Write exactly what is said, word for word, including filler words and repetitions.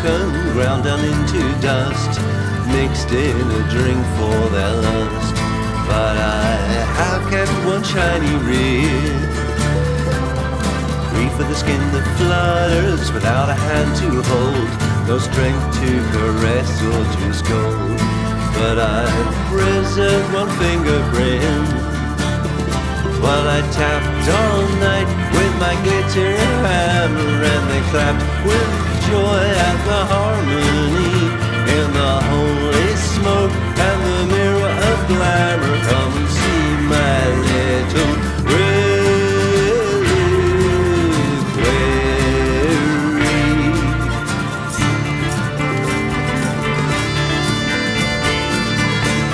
broken, ground down into dust, mixed in a drink for their lust. But I have kept one shiny rib, free for the skin that flutters without a hand to hold, no strength to caress or to scold. But I've preserved one fingerprint while I tapped all night with my glittering hammer, and they clapped with joy at the harmony in the holy smoke and the mirror of glamour.